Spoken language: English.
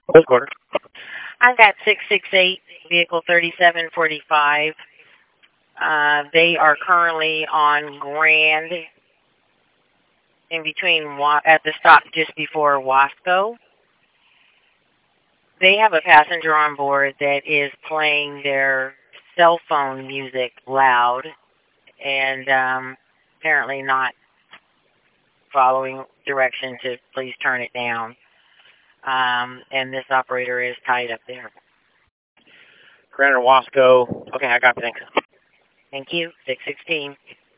This quarter. I've got 668, vehicle 3745. They are currently on Grand in between at the stop just before Wasco. They have a passenger on board that is playing their cell phone music loud and apparently not following direction to please turn it down. And this operator is tied up there. Grand or Wasco. Okay, I got it. Thanks. Thank you. 616.